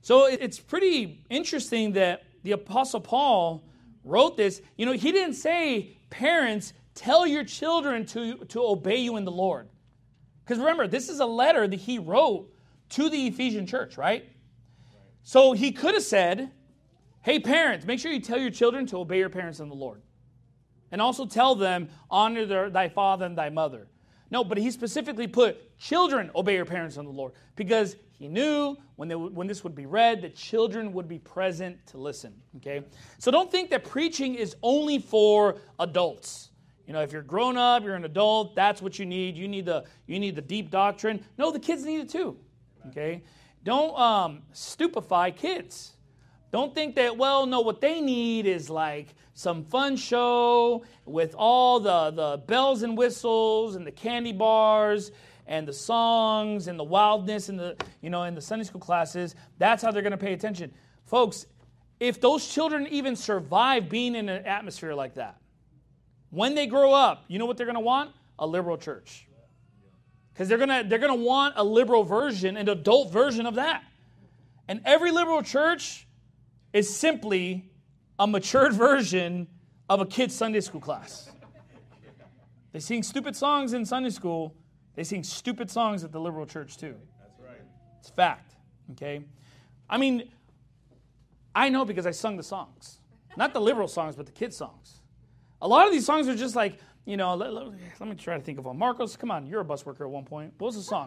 So it's pretty interesting that the Apostle Paul wrote this. You know, he didn't say, parents, tell your children to obey you in the Lord. Because remember, this is a letter that he wrote to the Ephesian church, right? So he could have said, hey, parents, make sure you tell your children to obey your parents in the Lord. And also tell them, honor thy father and thy mother. No, but he specifically put, children, obey your parents in the Lord. Because he knew when this would be read, that children would be present to listen. Okay? So don't think that preaching is only for adults. You know, if you're grown up, you're an adult, that's what you need. You need the deep doctrine. No, the kids need it too. Okay? Don't stupefy kids. Don't think that, well, no, what they need is like some fun show with all the bells and whistles and the candy bars and the songs and the wildness and in the Sunday school classes. That's how they're going to pay attention. Folks, if those children even survive being in an atmosphere like that, when they grow up, you know what they're going to want? A liberal church. Because they're gonna want a liberal version, an adult version of that. And every liberal church is simply a matured version of a kid's Sunday school class. They sing stupid songs in Sunday school. They sing stupid songs at the liberal church too. That's right. It's fact, okay? I mean, I know because I sung the songs. Not the liberal songs, but the kids' songs. A lot of these songs are just like, you know, let me try to think of one. Marcos, come on, you're a bus worker at one point. What was the song?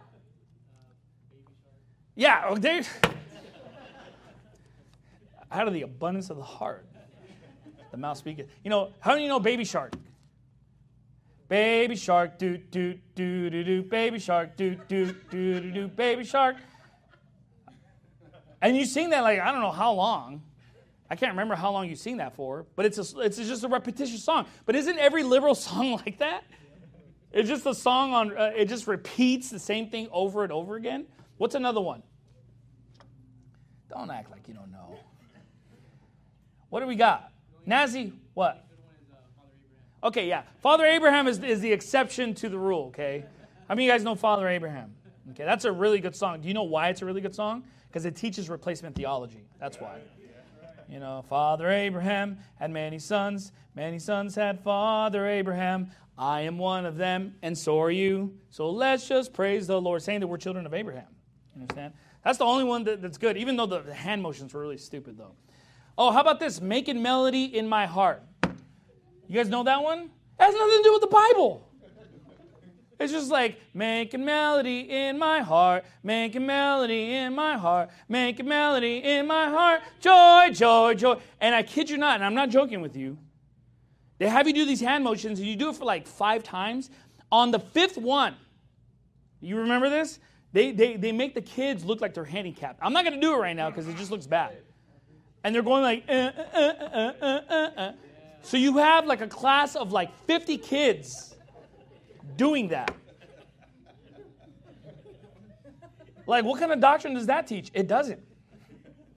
Yeah, okay. Out of the abundance of the heart, the mouth speaketh. You know, how do you know Baby Shark? Baby Shark, do, do, do, do, do, Baby Shark, do, do, do, do, do, Baby Shark. And you sing that like, I don't know how long. I can't remember how long you sing that for, but it's just a repetitious song. But isn't every liberal song like that? It's just a song it just repeats the same thing over and over again. What's another one? Don't act like you don't know. What do we got? Nazi, what? Okay, yeah. Father Abraham is the exception to the rule, okay? How many of you guys know Father Abraham? Okay, that's a really good song. Do you know why it's a really good song? Because it teaches replacement theology. That's why. You know, Father Abraham had many sons had Father Abraham. I am one of them, and so are you. So let's just praise the Lord, saying that we're children of Abraham. You understand? That's the only one that's good, even though the hand motions were really stupid, though. Oh, how about this? Making melody in my heart. You guys know that one? It has nothing to do with the Bible. It's just like, making melody in my heart, making melody in my heart, making melody in my heart, joy, joy, joy. And I kid you not, and I'm not joking with you, they have you do these hand motions, and you do it for like 5 times. On the 5th one, you remember this? They make the kids look like they're handicapped. I'm not going to do it right now because it just looks bad. And they're going like, So you have like a class of like 50 kids doing that. Like, what kind of doctrine does that teach? It doesn't.